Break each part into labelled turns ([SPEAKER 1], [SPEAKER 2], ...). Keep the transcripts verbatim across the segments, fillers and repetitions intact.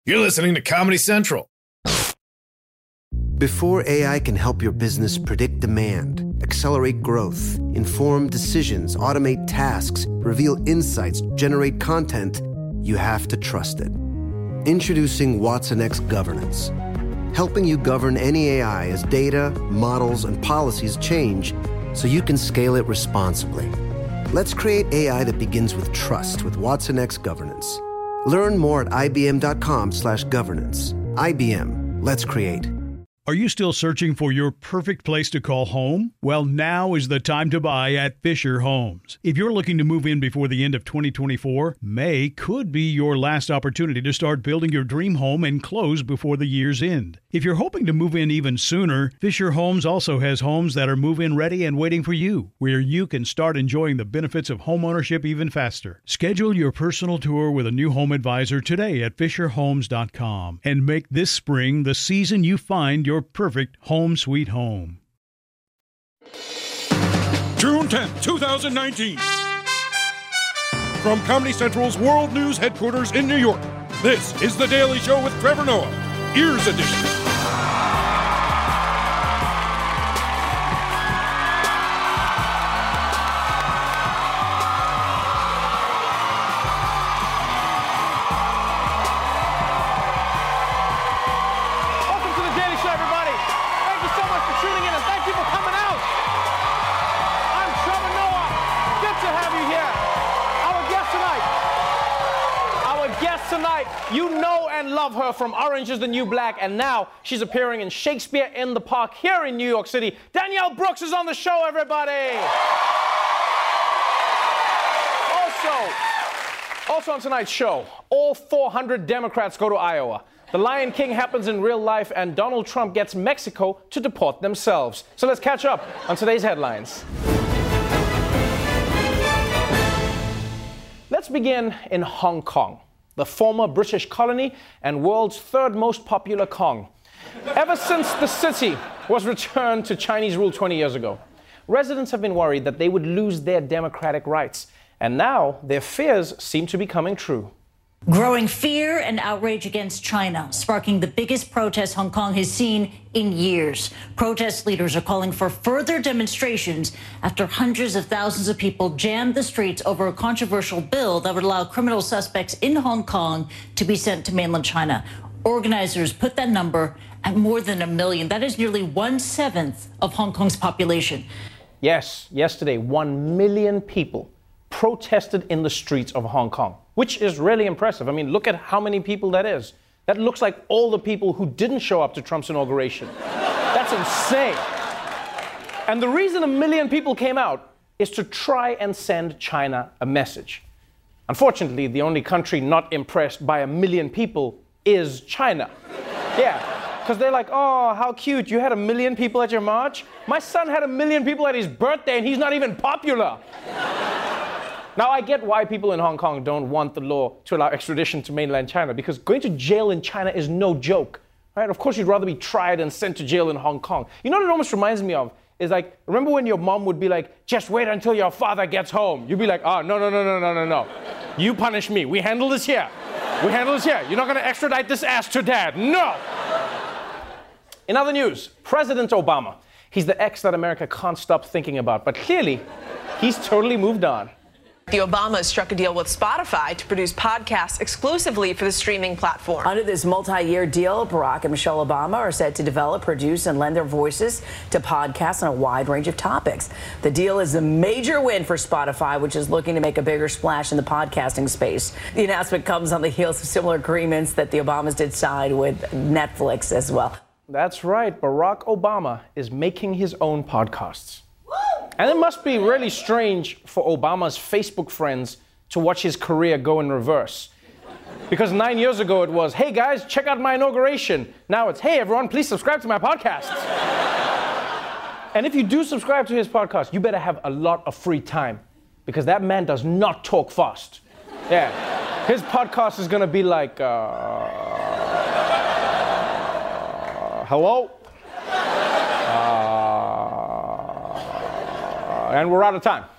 [SPEAKER 1] You're listening to Comedy Central.
[SPEAKER 2] Before A I can help your business predict demand, accelerate growth, inform decisions, automate tasks, reveal insights, generate content, you have to trust it. Introducing Watson X Governance, helping you govern any A I as data, models, and policies change so you can scale it responsibly. Let's create A I that begins with trust with Watson X Governance. Learn more at ibm.com slash governance. I B M. Let's create.
[SPEAKER 3] Are you still searching for your perfect place to call home? Well, now is the time to buy at Fisher Homes. If you're looking to move in before the end of twenty twenty-four, May could be your last opportunity to start building your dream home and close before the year's end. If you're hoping to move in even sooner, Fisher Homes also has homes that are move-in ready and waiting for you, where you can start enjoying the benefits of homeownership even faster. Schedule your personal tour with a new home advisor today at fisher homes dot com and make this spring the season you find your perfect home sweet home.
[SPEAKER 4] June tenth, twenty nineteen. From Comedy Central's World News headquarters in New York, this is The Daily Show with Trevor Noah, Ears Edition.
[SPEAKER 5] You know and love her from Orange is the New Black, and now she's appearing in Shakespeare in the Park here in New York City. Danielle Brooks is on the show, everybody! Also, also on tonight's show, all four hundred Democrats go to Iowa. The Lion King happens in real life, and Donald Trump gets Mexico to deport themselves. So let's catch up on today's headlines. Let's begin in Hong Kong, the former British colony and world's third most popular Kong. Ever since the city was returned to Chinese rule twenty years ago, residents have been worried that they would lose their democratic rights. And now their fears seem to be coming true.
[SPEAKER 6] Growing fear and outrage against China, sparking the biggest protest Hong Kong has seen in years. Protest leaders are calling for further demonstrations after hundreds of thousands of people jammed the streets over a controversial bill that would allow criminal suspects in Hong Kong to be sent to mainland China. Organizers put that number at more than a million. That is nearly one-seventh of Hong Kong's population.
[SPEAKER 5] Yes, yesterday, one million people protested in the streets of Hong Kong, which is really impressive. I mean, look at how many people that is. That looks like all the people who didn't show up to Trump's inauguration. That's insane. And the reason a million people came out is to try and send China a message. Unfortunately, the only country not impressed by a million people is China. Yeah, because they're like, oh, how cute, you had a million people at your march? My son had a million people at his birthday and he's not even popular. Now, I get why people in Hong Kong don't want the law to allow extradition to mainland China, because going to jail in China is no joke, right? Of course, you'd rather be tried and sent to jail in Hong Kong. You know what it almost reminds me of? Is like, remember when your mom would be like, just wait until your father gets home. You'd be like, oh, no, no, no, no, no, no, no. You punish me. We handle this here. We handle this here. You're not going to extradite this ass to dad. No! In other news, President Obama. He's the ex that America can't stop thinking about, but clearly, he's totally moved on.
[SPEAKER 7] The Obamas struck a deal with Spotify to produce podcasts exclusively for the streaming platform.
[SPEAKER 8] Under this multi-year deal, Barack and Michelle Obama are set to develop, produce, and lend their voices to podcasts on a wide range of topics. The deal is a major win for Spotify, which is looking to make a bigger splash in the podcasting space. The announcement comes on the heels of similar agreements that the Obamas did sign with Netflix as well.
[SPEAKER 5] That's right. Barack Obama is making his own podcasts. And it must be really strange for Obama's Facebook friends to watch his career go in reverse. Because nine years ago it was, hey guys, check out my inauguration. Now it's, hey everyone, please subscribe to my podcast. And if you do subscribe to his podcast, you better have a lot of free time. Because that man does not talk fast. Yeah. His podcast is gonna be like, uh, hello? And we're out of time.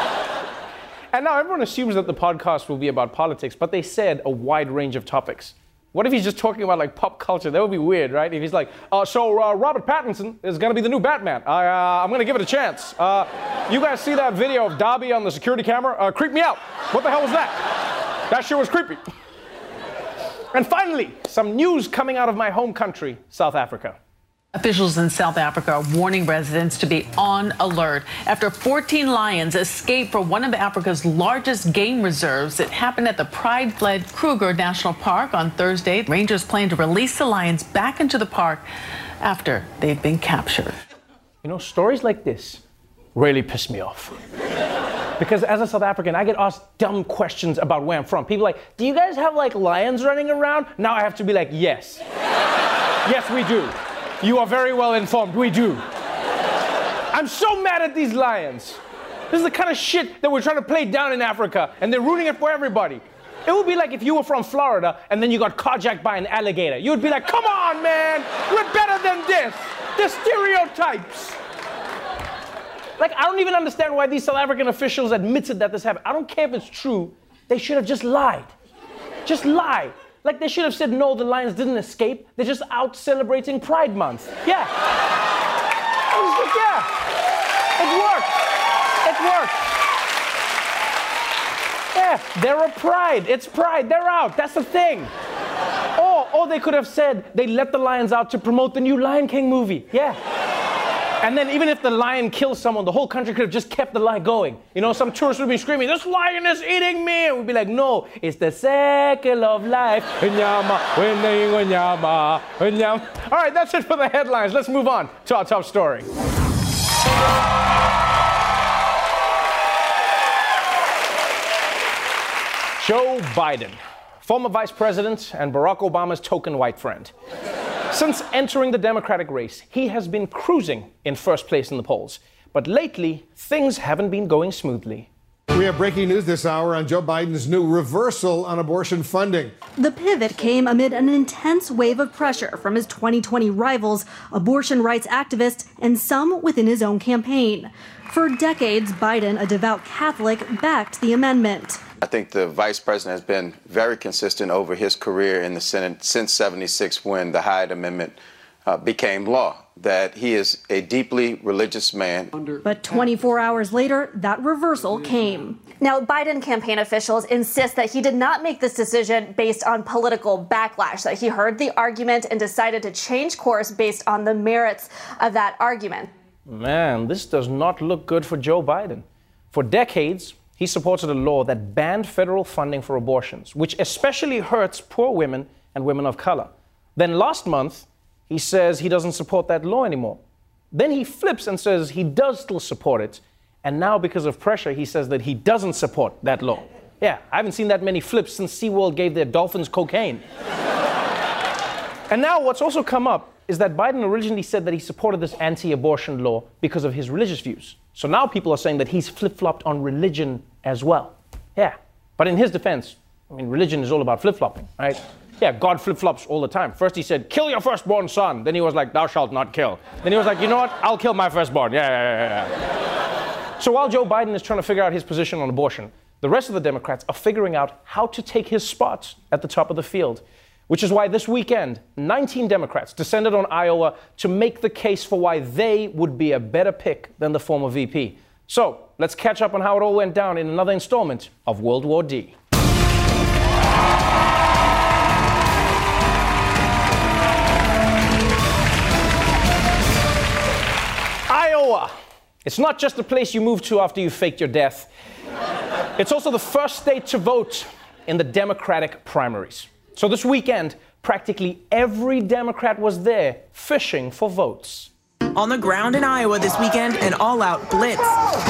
[SPEAKER 5] And now everyone assumes that the podcast will be about politics, but they said a wide range of topics. What if he's just talking about like pop culture? That would be weird, right? If he's like, uh, so uh, Robert Pattinson is going to be the new Batman. I, uh, I'm going to give it a chance. Uh, you guys see that video of Dobby on the security camera? Uh, creep me out. What the hell was that? That shit was creepy. And finally, some news coming out of my home country, South Africa.
[SPEAKER 7] Officials in South Africa are warning residents to be on alert after fourteen lions escaped from one of Africa's largest game reserves. It happened at the pride-fled Kruger National Park on Thursday. Rangers plan to release the lions back into the park after they've been captured.
[SPEAKER 5] You know, stories like this really piss me off. Because as a South African, I get asked dumb questions about where I'm from. People are like, do you guys have like lions running around? Now I have to be like, yes. Yes, we do. You are very well informed. We do. I'm so mad at these lions. This is the kind of shit that we're trying to play down in Africa, and they're ruining it for everybody. It would be like if you were from Florida and then you got carjacked by an alligator. You would be like, come on, man. We're better than this. They're stereotypes. Like, I don't even understand why these South African officials admitted that this happened. I don't care if it's true. They should have just lied. Just lie. Like, they should have said, no, the lions didn't escape. They're just out celebrating Pride Month. Yeah. I was like, yeah. It worked. It worked. Yeah, they're a pride. It's pride. They're out. That's the thing. Or, or they could have said they let the lions out to promote the new Lion King movie. Yeah. And then even if the lion kills someone, the whole country could have just kept the lie going. You know, some tourists would be screaming, this lion is eating me. And we'd be like, no, it's the cycle of life. All right, that's it for the headlines. Let's move on to our top story. Joe Biden, former vice president and Barack Obama's token white friend. Since entering the Democratic race, he has been cruising in first place in the polls. But lately, things haven't been going smoothly.
[SPEAKER 9] We have breaking news this hour on Joe Biden's new reversal on abortion funding.
[SPEAKER 10] The pivot came amid an intense wave of pressure from his twenty twenty rivals, abortion rights activists, and some within his own campaign. For decades, Biden, a devout Catholic, backed the amendment.
[SPEAKER 11] I think the vice president has been very consistent over his career in the Senate since seventy-six, when the Hyde Amendment uh, became law, that he is a deeply religious man.
[SPEAKER 10] But twenty-four hours later, that reversal came.
[SPEAKER 12] Now, Biden campaign officials insist that he did not make this decision based on political backlash, that he heard the argument and decided to change course based on the merits of that argument.
[SPEAKER 5] Man, this does not look good for Joe Biden. For decades, he supported a law that banned federal funding for abortions, which especially hurts poor women and women of color. Then last month, he says he doesn't support that law anymore. Then he flips and says he does still support it. And now, because of pressure, he says that he doesn't support that law. Yeah, I haven't seen that many flips since SeaWorld gave their dolphins cocaine. And now what's also come up is that Biden originally said that he supported this anti-abortion law because of his religious views. So now people are saying that he's flip-flopped on religion as well. Yeah, but in his defense, I mean, religion is all about flip-flopping, right? Yeah, God flip-flops all the time. First he said, kill your firstborn son. Then he was like, thou shalt not kill. Then he was like, you know what? I'll kill my firstborn. Yeah, yeah, yeah, yeah. So while Joe Biden is trying to figure out his position on abortion, the rest of the Democrats are figuring out how to take his spot at the top of the field. Which is why this weekend, nineteen Democrats descended on Iowa to make the case for why they would be a better pick than the former V P. So let's catch up on how it all went down in another installment of World War D. Iowa. It's not just a place you move to after you faked your death. It's also the first state to vote in the Democratic primaries. So this weekend, practically every Democrat was there fishing for votes.
[SPEAKER 13] On the ground in Iowa this weekend, an all-out blitz.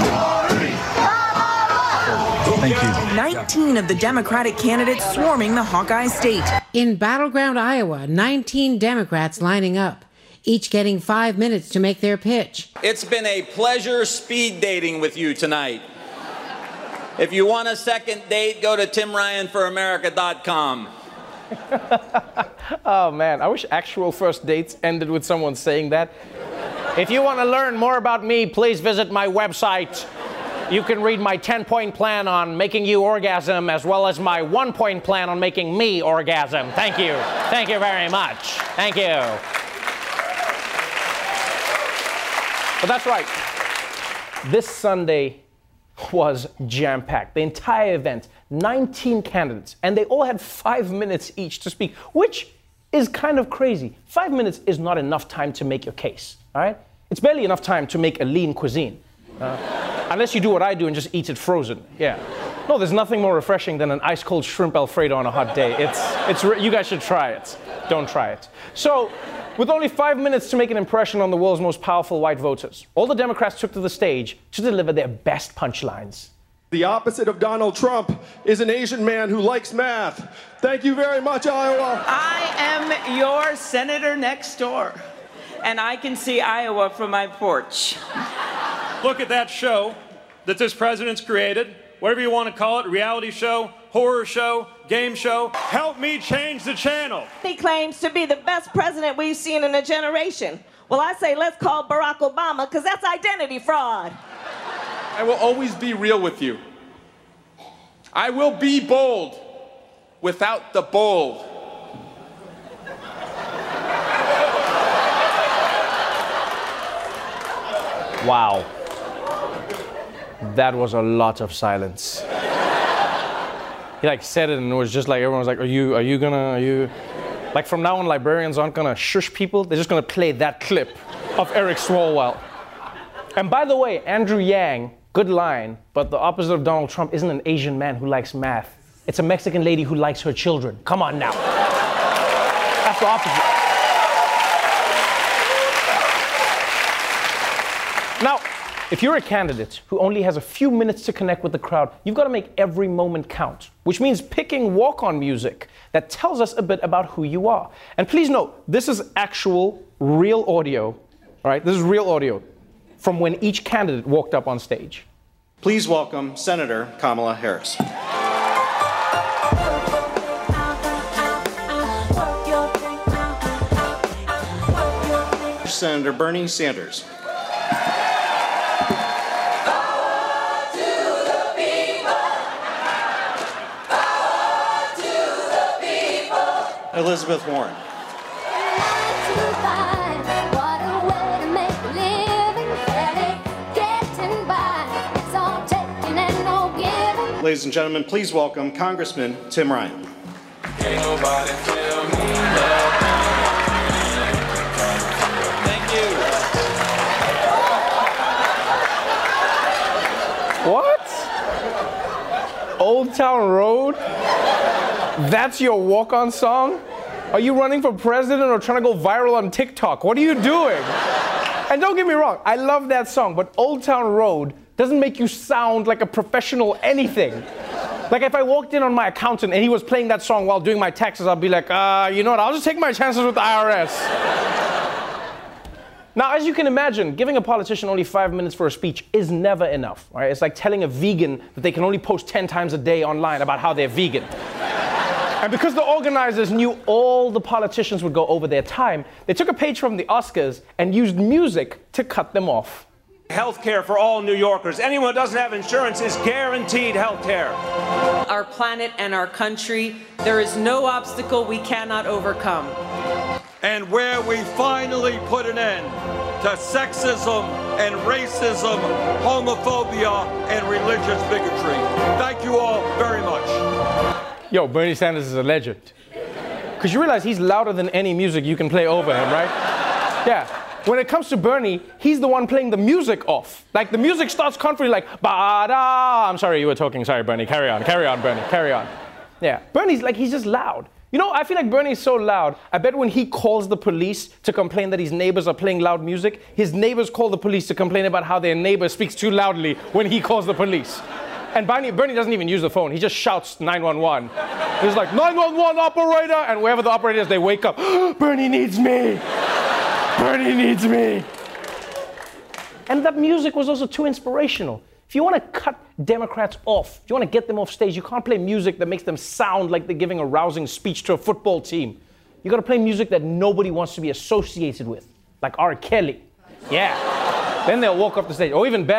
[SPEAKER 14] Thank you.
[SPEAKER 13] nineteen of the Democratic candidates swarming the Hawkeye state.
[SPEAKER 15] In battleground Iowa, nineteen Democrats lining up, each getting five minutes to make their pitch.
[SPEAKER 16] It's been a pleasure speed dating with you tonight. If you want a second date, go to tim ryan for america dot com.
[SPEAKER 5] Oh man, I wish actual first dates ended with someone saying that. If you want to learn more about me, please visit my website. You can read my ten-point plan on making you orgasm as well as my one-point plan on making me orgasm. Thank you. Thank you very much. Thank you. But that's right. This Sunday was jam-packed. The entire event, nineteen candidates, and they all had five minutes each to speak, which is kind of crazy. Five minutes is not enough time to make your case, all right? It's barely enough time to make a lean cuisine. Uh, unless you do what I do and just eat it frozen, yeah. No, there's nothing more refreshing than an ice-cold shrimp Alfredo on a hot day. It's, it's, you guys should try it. Don't try it. So, with only five minutes to make an impression on the world's most powerful white voters, all the Democrats took to the stage to deliver their best punchlines.
[SPEAKER 17] The opposite of Donald Trump is an Asian man who likes math. Thank you very much, Iowa.
[SPEAKER 18] I am your senator next door, and I can see Iowa from my porch.
[SPEAKER 19] Look at that show that this president's created, whatever you want to call it, reality show, horror show, game show. Help me change the channel.
[SPEAKER 20] He claims to be the best president we've seen in a generation. Well, I say let's call Barack Obama, because that's identity fraud.
[SPEAKER 21] I will always be real with you. I will be bold without the bold.
[SPEAKER 5] Wow. That was a lot of silence. He like said it and it was just like everyone was like, are you, are you gonna, are you? Like from now on, librarians aren't gonna shush people. They're just gonna play that clip of Eric Swalwell. And by the way, Andrew Yang, good line, but the opposite of Donald Trump isn't an Asian man who likes math. It's a Mexican lady who likes her children. Come on now. That's the opposite. Now, if you're a candidate who only has a few minutes to connect with the crowd, you've got to make every moment count, which means picking walk-on music that tells us a bit about who you are. And please note, this is actual, real audio, all right? This is real audio from when each candidate walked up on stage.
[SPEAKER 22] Please welcome Senator Kamala Harris. Senator Bernie Sanders. Elizabeth Warren. Ladies and gentlemen, please welcome Congressman Tim Ryan.
[SPEAKER 16] Thank you.
[SPEAKER 5] What? Old Town Road? That's your walk-on song? Are you running for president or trying to go viral on TikTok? What are you doing? And don't get me wrong, I love that song, but Old Town Road doesn't make you sound like a professional anything. Like if I walked in on my accountant and he was playing that song while doing my taxes, I'd be like, uh, you know what, I'll just take my chances with the I R S. Now, as you can imagine, giving a politician only five minutes for a speech is never enough, right? It's like telling a vegan that they can only post ten times a day online about how they're vegan. And because the organizers knew all the politicians would go over their time, they took a page from the Oscars and used music to cut them off.
[SPEAKER 23] Health care for all New Yorkers. Anyone who doesn't have insurance is guaranteed health care.
[SPEAKER 18] Our planet and our country, there is no obstacle we cannot overcome.
[SPEAKER 24] And where we finally put an end to sexism and racism, homophobia, and religious bigotry. Thank you all very much.
[SPEAKER 5] Yo, Bernie Sanders is a legend. Because you realize he's louder than any music you can play over him, right? Yeah. When it comes to Bernie, he's the one playing the music off. Like, the music starts confidently like, ba-da. I'm sorry, you were talking. Sorry, Bernie. Carry on. Carry on, Bernie. Carry on. Yeah. Bernie's like, he's just loud. You know, I feel like Bernie's so loud, I bet when he calls the police to complain that his neighbors are playing loud music, his neighbors call the police to complain about how their neighbor speaks too loudly when he calls the police. And Bernie, Bernie doesn't even use the phone. He just shouts nine one one. He's like, nine one one operator! And wherever the operator is, they wake up. Bernie needs me! Bernie needs me! And that music was also too inspirational. If you want to cut Democrats off, if you want to get them off stage, you can't play music that makes them sound like they're giving a rousing speech to a football team. You got to play music that nobody wants to be associated with, like R. Kelly. Yeah. Then they'll walk off the stage. Or even better,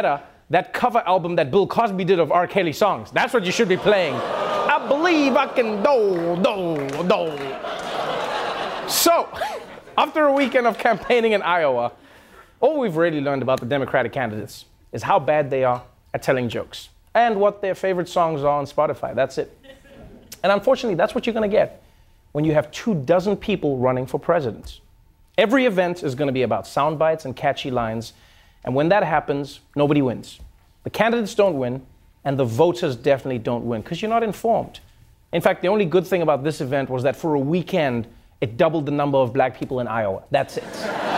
[SPEAKER 5] that cover album that Bill Cosby did of R. Kelly songs. That's what you should be playing. I believe I can do, do, do. So, after a weekend of campaigning in Iowa, all we've really learned about the Democratic candidates is how bad they are at telling jokes and what their favorite songs are on Spotify. That's it. And unfortunately, that's what you're going to get when you have two dozen people running for president. Every event is going to be about sound bites and catchy lines. And when that happens, nobody wins. The candidates don't win, and the voters definitely don't win, because you're not informed. In fact, the only good thing about this event was that for a weekend, it doubled the number of black people in Iowa. That's it.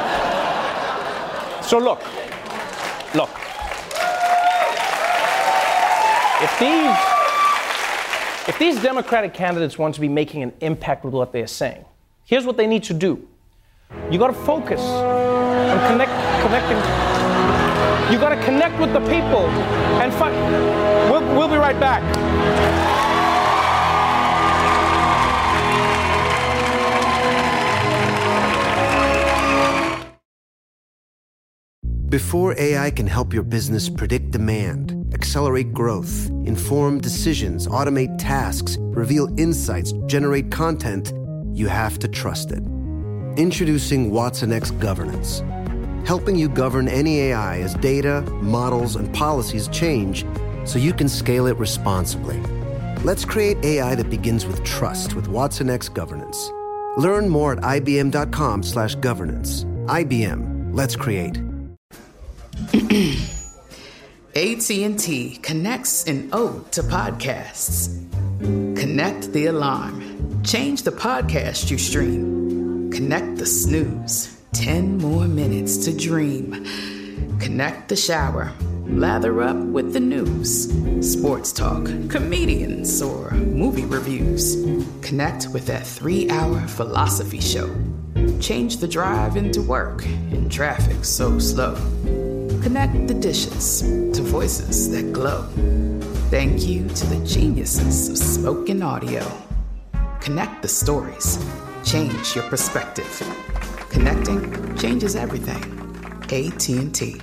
[SPEAKER 5] So look, look. If these, if these Democratic candidates want to be making an impact with what they're saying, here's what they need to do. You got to focus on connect, connecting. You got to connect with the people and find. We'll, we'll be right back.
[SPEAKER 1] Before A I can help your business predict demand, accelerate growth, inform decisions, automate tasks, reveal insights, generate content, you have to trust it. Introducing watsonx Governance, helping you govern any A I as data, models, and policies change so you can scale it responsibly. Let's create A I that begins with trust with watsonx Governance. Learn more at ibm.com slash governance. I B M, let's create.
[SPEAKER 2] A T and T connects an ode to podcasts. Connect the alarm. Change the podcast you stream. Connect the snooze. Ten more minutes to dream. Connect the shower. Lather up with the news. Sports talk, comedians, or movie reviews. Connect with that three-hour philosophy show. Change the drive into work in traffic so slow. Connect the dishes to voices that glow. Thank you to the geniuses of spoken audio. Connect the stories. Change your perspective. Connecting changes everything. A T and T.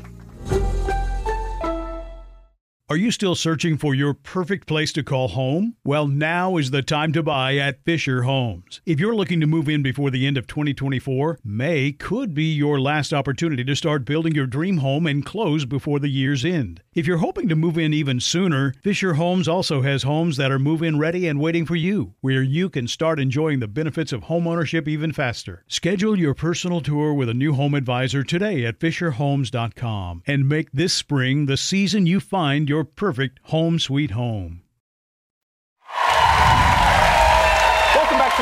[SPEAKER 3] Are you still searching for your perfect place to call home? Well, now is the time to buy at Fisher Homes. If you're looking to move in before the end of twenty twenty-four, May could be your last opportunity to start building your dream home and close before the year's end. If you're hoping to move in even sooner, Fisher Homes also has homes that are move-in ready and waiting for you, where you can start enjoying the benefits of homeownership even faster. Schedule your personal tour with a new home advisor today at fisher homes dot com and make this spring the season you find your perfect home sweet home.
[SPEAKER 5] Welcome back to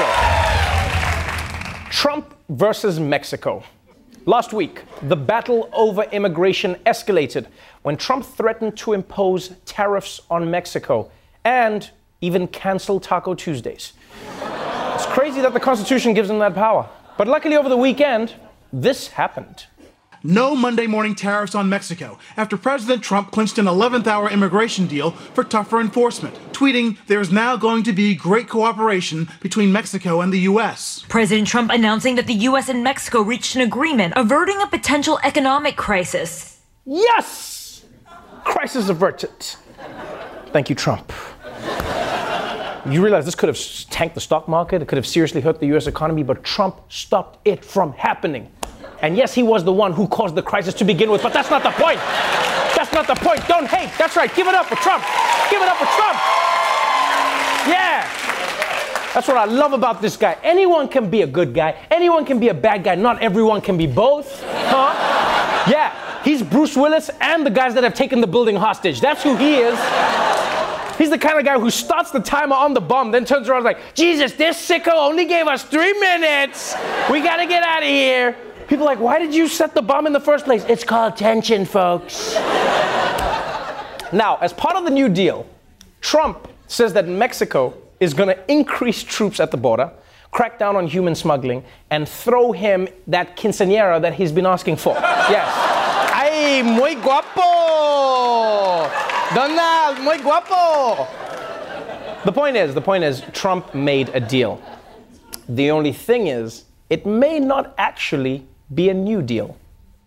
[SPEAKER 5] The Daily Show. Trump versus Mexico. Last week, the battle over immigration escalated when Trump threatened to impose tariffs on Mexico and even cancel Taco Tuesdays. It's crazy that the Constitution gives him that power. But luckily over the weekend, this happened.
[SPEAKER 4] No Monday morning tariffs on Mexico after President Trump clinched an eleventh hour immigration deal for tougher enforcement, tweeting there is now going to be great cooperation between Mexico and the U S.
[SPEAKER 25] President Trump announcing that the U S and Mexico reached an agreement averting a potential economic crisis.
[SPEAKER 5] Yes! Crisis averted. Thank you, Trump. You realize this could have tanked the stock market, it could have seriously hurt the U S economy, but Trump stopped it from happening. And yes, he was the one who caused the crisis to begin with, but that's not the point. That's not the point. Don't hate. That's right. Give it up for Trump. Give it up for Trump. Yeah. That's what I love about this guy. Anyone can be a good guy. Anyone can be a bad guy. Not everyone can be both. Huh? Yeah. He's Bruce Willis and the guys that have taken the building hostage. That's who he is. He's the kind of guy who starts the timer on the bomb, then turns around and is like, Jesus, this sicko only gave us three minutes. We got to get out of here. People are like, why did you set the bomb in the first place? It's called tension, folks. Now, as part of the New Deal, Trump says that Mexico is going to increase troops at the border, crack down on human smuggling, and throw him that quinceañera that he's been asking for. Yes. Ay, muy guapo! Donald, muy guapo! The point is, the point is, Trump made a deal. The only thing is, it may not actually be a new deal.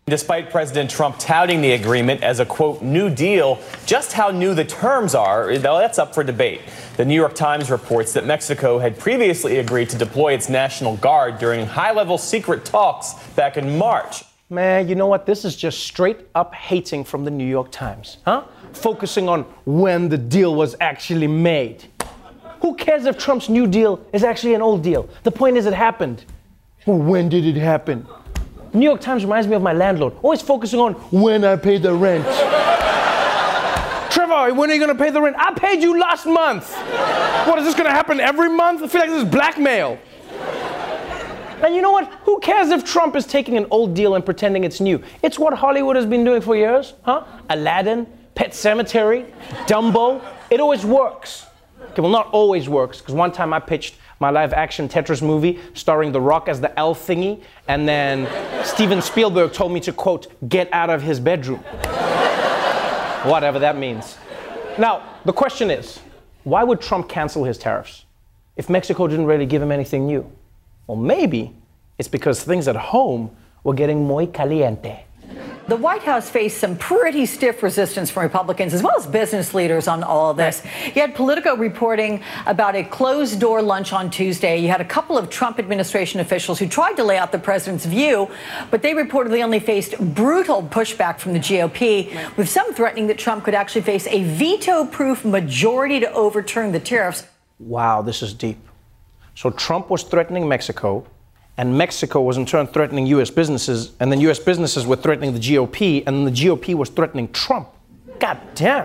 [SPEAKER 6] Despite President Trump touting the agreement as a, quote, new deal, just how new the terms are, that's up for debate. The New York Times reports that Mexico had previously agreed to deploy its National Guard during high-level secret talks back in March.
[SPEAKER 5] Man, you know what? This is just straight up hating from the New York Times, huh? Focusing on when the deal was actually made. Who cares if Trump's new deal is actually an old deal? The point is it happened. Well, when did it happen? New York Times reminds me of my landlord, always focusing on when I paid the rent. Trevor, when are you going to pay the rent? I paid you last month. What, is this going to happen every month? I feel like this is blackmail. And you know what? Who cares if Trump is taking an old deal and pretending it's new? It's what Hollywood has been doing for years, huh? Aladdin, Pet Sematary, Dumbo. It always works. Okay, well, not always works, because one time I pitched my live-action Tetris movie starring The Rock as the elf thingy, and then Steven Spielberg told me to, quote, get out of his bedroom. Whatever that means. Now, the question is, why would Trump cancel his tariffs if Mexico didn't really give him anything new? Well, maybe it's because things at home were getting muy caliente.
[SPEAKER 7] The White House faced some pretty stiff resistance from Republicans as well as business leaders on all of this. You had Politico reporting about a closed-door lunch on Tuesday. You had a couple of Trump administration officials who tried to lay out the president's view, but they reportedly only faced brutal pushback from the G O P, with some threatening that Trump could actually face a veto-proof majority to overturn the tariffs.
[SPEAKER 5] Wow, this is deep. So Trump was threatening Mexico, and Mexico was in turn threatening U S businesses, and then U S businesses were threatening the G O P, and then the G O P was threatening Trump. God damn.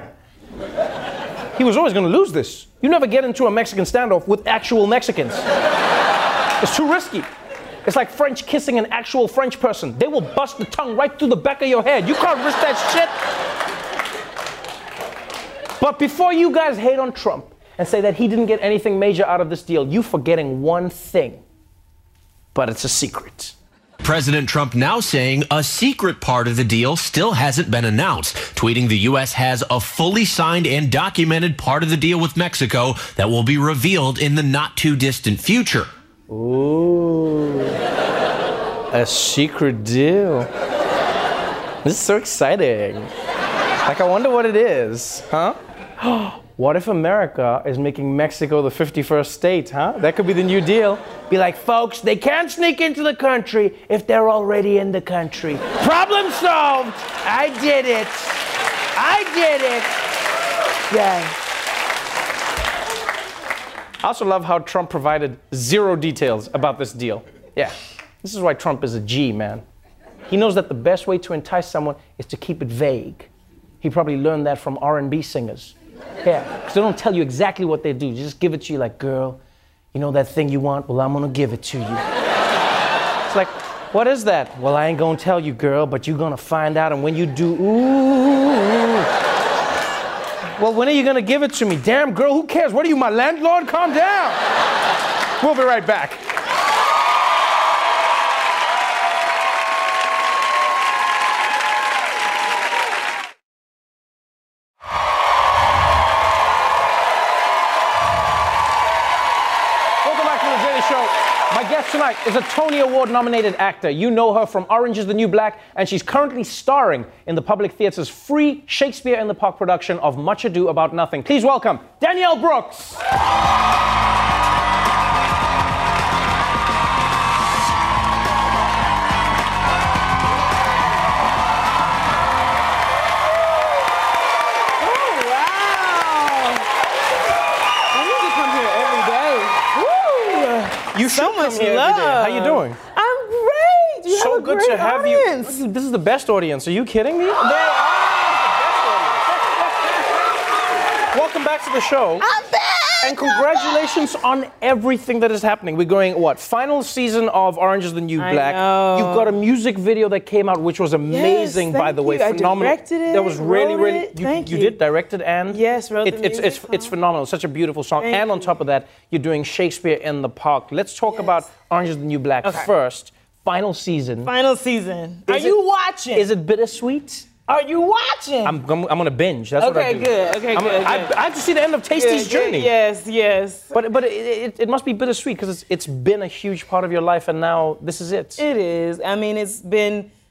[SPEAKER 5] He was always going to lose this. You never get into a Mexican standoff with actual Mexicans. It's too risky. It's like French kissing an actual French person. They will bust the tongue right through the back of your head. You can't risk that shit. But before you guys hate on Trump and say that he didn't get anything major out of this deal, you're forgetting one thing. But it's a secret.
[SPEAKER 8] President Trump now saying a secret part of the deal still hasn't been announced, tweeting the U S has a fully signed and documented part of the deal with Mexico that will be revealed in the not too distant future.
[SPEAKER 5] Ooh, a secret deal. This is so exciting. Like, I wonder what it is, huh? What if America is making Mexico the fifty-first state, huh? That could be the new deal. Be like, folks, they can't sneak into the country if they're already in the country. Problem solved. I did it. I did it. Yeah. I also love how Trump provided zero details about this deal. Yeah. This is why Trump is a G, man. He knows that the best way to entice someone is to keep it vague. He probably learned that from R and B singers. Yeah, because they don't tell you exactly what they do. They just give it to you like, girl, you know that thing you want? Well, I'm going to give it to you. It's like, what is that? Well, I ain't going to tell you, girl, but you're going to find out. And when you do, ooh. Well, when are you going to give it to me? Damn, girl, who cares? What are you, my landlord? Calm down. We'll be right back. Tonight is a Tony Award-nominated actor. You know her from Orange is the New Black, and she's currently starring in the Public Theater's free Shakespeare in the Park production of Much Ado About Nothing. Please welcome Danielle Brooks. You so much love. How you doing?
[SPEAKER 9] I'm great. You
[SPEAKER 5] so
[SPEAKER 9] have a
[SPEAKER 5] good
[SPEAKER 9] great
[SPEAKER 5] to have
[SPEAKER 9] audience.
[SPEAKER 5] you. This is the best audience. Are you kidding me? They are the best audience. Welcome back to the show.
[SPEAKER 9] I'm back.
[SPEAKER 5] And congratulations on everything that is happening. We're going, what, final season of Orange is the New
[SPEAKER 9] I
[SPEAKER 5] Black.
[SPEAKER 9] know.
[SPEAKER 5] You've got a music video that came out, which was amazing,
[SPEAKER 9] yes,
[SPEAKER 5] by the way.
[SPEAKER 9] You.
[SPEAKER 5] Phenomenal.
[SPEAKER 9] I directed it.
[SPEAKER 5] That was really,
[SPEAKER 9] wrote
[SPEAKER 5] really.
[SPEAKER 9] It.
[SPEAKER 5] You,
[SPEAKER 9] Thank
[SPEAKER 5] you
[SPEAKER 9] you.
[SPEAKER 5] did direct it and
[SPEAKER 9] yes, wrote
[SPEAKER 5] it,
[SPEAKER 9] the
[SPEAKER 5] it's
[SPEAKER 9] music.
[SPEAKER 5] it's it's phenomenal. Such a beautiful song.
[SPEAKER 9] Thank
[SPEAKER 5] and on
[SPEAKER 9] you.
[SPEAKER 5] top of that, you're doing Shakespeare in the Park. Let's talk
[SPEAKER 9] Yes.
[SPEAKER 5] about Orange is the New Black
[SPEAKER 9] Okay.
[SPEAKER 5] first. Final season.
[SPEAKER 9] Final season. Are
[SPEAKER 5] Is
[SPEAKER 9] you
[SPEAKER 5] it-
[SPEAKER 9] watching?
[SPEAKER 5] Is it bittersweet?
[SPEAKER 9] Are you watching?
[SPEAKER 5] I'm, I'm, I'm gonna binge. That's what I
[SPEAKER 9] Okay,
[SPEAKER 5] do.
[SPEAKER 9] good. Okay,
[SPEAKER 5] I'm-
[SPEAKER 9] good,
[SPEAKER 5] I,
[SPEAKER 9] good.
[SPEAKER 5] I have to see the end of Tasty's
[SPEAKER 9] Good, good.
[SPEAKER 5] journey.
[SPEAKER 9] Yes, yes.
[SPEAKER 5] But but it, it, it must be bittersweet because it's it's been a huge part of your life, and now this is it.
[SPEAKER 9] It is. I mean, it's been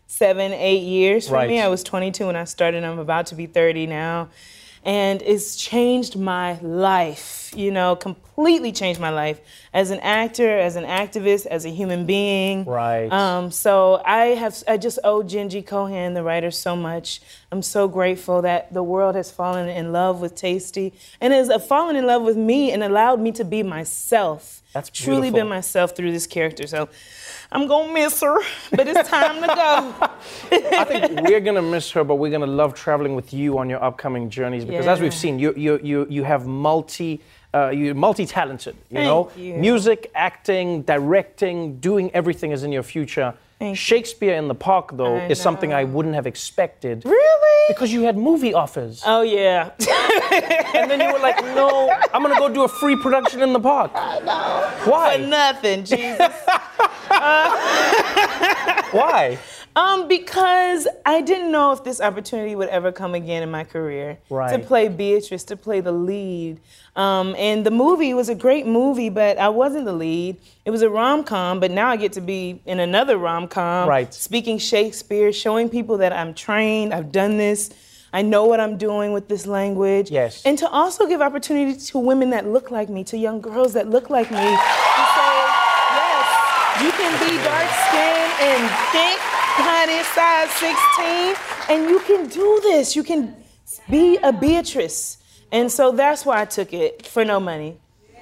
[SPEAKER 9] seven, eight years for
[SPEAKER 5] Right.
[SPEAKER 9] me. I was twenty-two when I started. I'm about to be thirty now. And it's changed my life, you know, completely changed my life as an actor, as an activist, as a human being.
[SPEAKER 5] Right.
[SPEAKER 9] Um, so I have, I just owe Jenji Kohan, the writer, so much. I'm so grateful that the world has fallen in love with Tasty and has fallen in love with me and allowed me to be myself.
[SPEAKER 5] That's
[SPEAKER 9] truly
[SPEAKER 5] beautiful.
[SPEAKER 9] been myself through this character. So I'm gonna miss her, but it's time to go.
[SPEAKER 5] I think we're gonna miss her, but we're gonna love traveling with you on your upcoming journeys because, as
[SPEAKER 9] Yeah.
[SPEAKER 5] we've seen, you you you you have multi. Uh, you're multi-talented, you
[SPEAKER 9] Thank
[SPEAKER 5] know?
[SPEAKER 9] you.
[SPEAKER 5] Music, acting, directing, doing everything is in your future.
[SPEAKER 9] Thank
[SPEAKER 5] Shakespeare in the Park, though,
[SPEAKER 9] I
[SPEAKER 5] is something I wouldn't have expected.
[SPEAKER 9] Really?
[SPEAKER 5] Because you had movie offers.
[SPEAKER 9] Oh, yeah.
[SPEAKER 5] And then you were like, no, I'm gonna go do a free production in the park.
[SPEAKER 9] I know.
[SPEAKER 5] Why?
[SPEAKER 9] For nothing, Jesus. uh,
[SPEAKER 5] Why?
[SPEAKER 9] Um, because I didn't know if this opportunity would ever come again in my career.
[SPEAKER 5] Right.
[SPEAKER 9] To play Beatrice, to play the lead. Um, and the movie was a great movie, but I wasn't the lead. It was a rom-com, but now I get to be in another rom-com.
[SPEAKER 5] Right.
[SPEAKER 9] Speaking Shakespeare, showing people that I'm trained, I've done this, I know what I'm doing with this language.
[SPEAKER 5] Yes.
[SPEAKER 9] And to also give opportunity to women that look like me, to young girls that look like me, to say, yes, you can be dark-skinned and thick, honey, size sixteen, and you can do this. You can be a Beatrice. And so that's why I took it, for no money.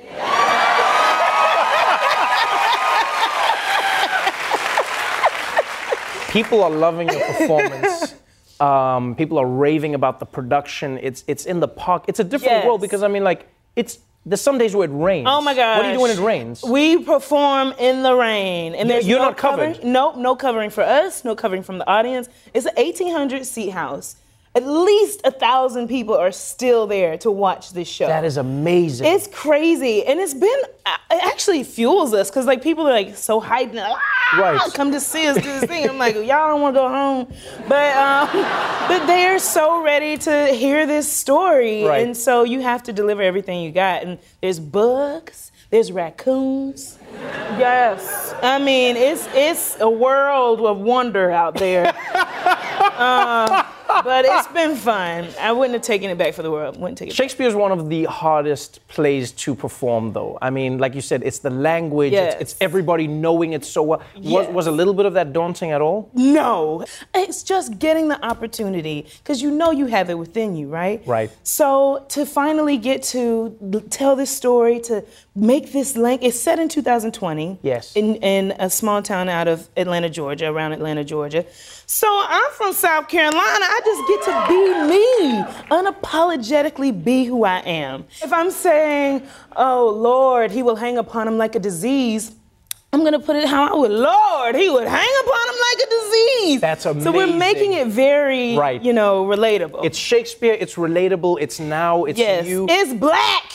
[SPEAKER 5] People are loving your performance. Um, people are raving about the production. It's it's in the park. It's a different
[SPEAKER 9] Yes.
[SPEAKER 5] world because I mean, like, it's there's some days where it rains.
[SPEAKER 9] Oh my gosh.
[SPEAKER 5] What are you doing when it rains?
[SPEAKER 9] We perform in the rain. And
[SPEAKER 5] You-
[SPEAKER 9] there's
[SPEAKER 5] you're
[SPEAKER 9] no
[SPEAKER 5] not covered?
[SPEAKER 9] covering. Nope, no covering for us, no covering from the audience. It's an eighteen hundred seat house. At least a thousand people are still there to watch this show.
[SPEAKER 5] That is amazing.
[SPEAKER 9] It's crazy, and it's been, it actually fuels us, because like people are like so hyped, and like, ah,
[SPEAKER 5] Right.
[SPEAKER 9] come to see us do this thing. I'm like, y'all don't want to go home. But, um, but they're so ready to hear this story,
[SPEAKER 5] Right.
[SPEAKER 9] and so you have to deliver everything you got. And there's bugs, there's raccoons. Yes, I mean, it's, it's a world of wonder out there. Uh, but it's been fun. I wouldn't have taken it back for the world. Wouldn't take it
[SPEAKER 5] Shakespeare is one of the hardest plays to perform, though. I mean, like you said, it's the language.
[SPEAKER 9] Yes.
[SPEAKER 5] It's, it's everybody knowing it so well. Was,
[SPEAKER 9] Yes.
[SPEAKER 5] was a little bit of that daunting at all?
[SPEAKER 9] No, it's just getting the opportunity, because you know you have it within you, right?
[SPEAKER 5] Right.
[SPEAKER 9] So to finally get to l- tell this story, to make this link, it's set in two thousand twenty.
[SPEAKER 5] Yes.
[SPEAKER 9] In, in a small town out of Atlanta, Georgia, around Atlanta, Georgia. So I'm from South Carolina. I just get to be me, unapologetically be who I am. If I'm saying, oh Lord, he will hang upon him like a disease, I'm gonna put it how I would. Lord, he would hang upon him like a disease.
[SPEAKER 5] That's amazing.
[SPEAKER 9] So we're making it very,
[SPEAKER 5] Right.
[SPEAKER 9] you know, relatable.
[SPEAKER 5] It's Shakespeare, it's relatable, it's now, it's
[SPEAKER 9] yes,
[SPEAKER 5] you.
[SPEAKER 9] it's black.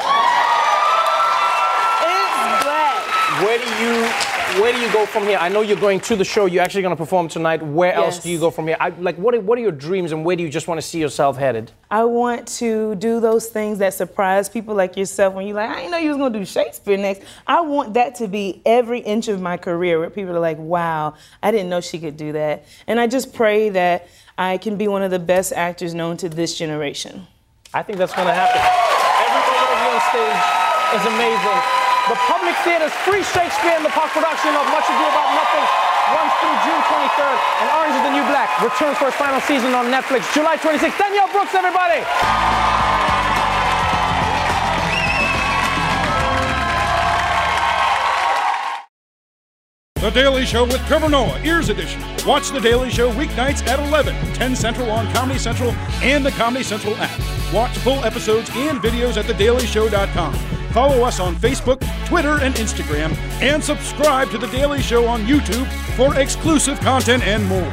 [SPEAKER 9] It's black.
[SPEAKER 5] Where do you where do you go from here? I know you're going to the show. You're actually going to perform tonight. Where else
[SPEAKER 9] Yes.
[SPEAKER 5] do you go from here? I, like, what are, what are your dreams, and where do you just want to see yourself headed?
[SPEAKER 9] I want to do those things that surprise people like yourself when you're like, I didn't know you was gonna do Shakespeare next. I want that to be every inch of my career where people are like, wow, I didn't know she could do that. And I just pray that I can be one of the best actors known to this generation.
[SPEAKER 5] I think that's going to happen. Everybody over here on stage is amazing. The Public Theater's free Shakespeare in the Park production of Much Ado About Nothing runs through June twenty-third, and Orange is the New Black returns for its final season on Netflix July twenty-sixth. Danielle Brooks, everybody!
[SPEAKER 10] The Daily Show with Trevor Noah, Ears Edition. Watch The Daily Show weeknights at eleven, ten Central on Comedy Central and the Comedy Central app. Watch full episodes and videos at the daily show dot com. Follow us on Facebook, Twitter, and Instagram, and subscribe to The Daily Show on YouTube for exclusive content and more.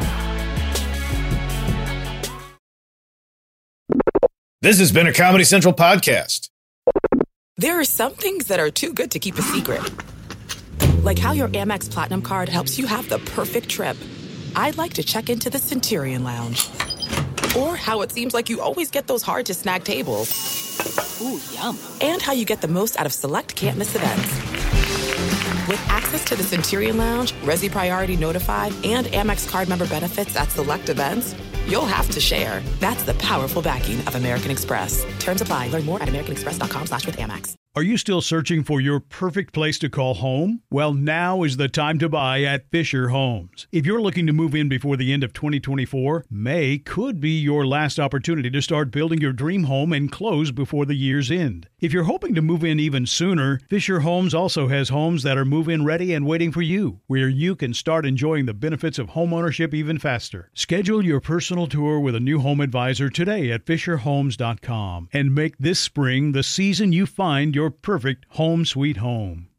[SPEAKER 11] This has been a Comedy Central podcast.
[SPEAKER 12] There are some things that are too good to keep a secret. Like how your Amex Platinum card helps you have the perfect trip. I'd like to check into the Centurion Lounge. Or how it seems like you always get those hard-to-snag tables. Ooh, yum. And how you get the most out of select can't-miss events. With access to the Centurion Lounge, Resi Priority Notified, and Amex card member benefits at select events, you'll have to share. That's the powerful backing of American Express. Terms apply. Learn more at americanexpress.com slash with Amex.
[SPEAKER 3] Are you still searching for your perfect place to call home? Well, now is the time to buy at Fisher Homes. If you're looking to move in before the end of twenty twenty-four, May could be your last opportunity to start building your dream home and close before the year's end. If you're hoping to move in even sooner, Fisher Homes also has homes that are move-in ready and waiting for you, where you can start enjoying the benefits of homeownership even faster. Schedule your personal tour with a new home advisor today at fisher homes dot com and make this spring the season you find your perfect home sweet home.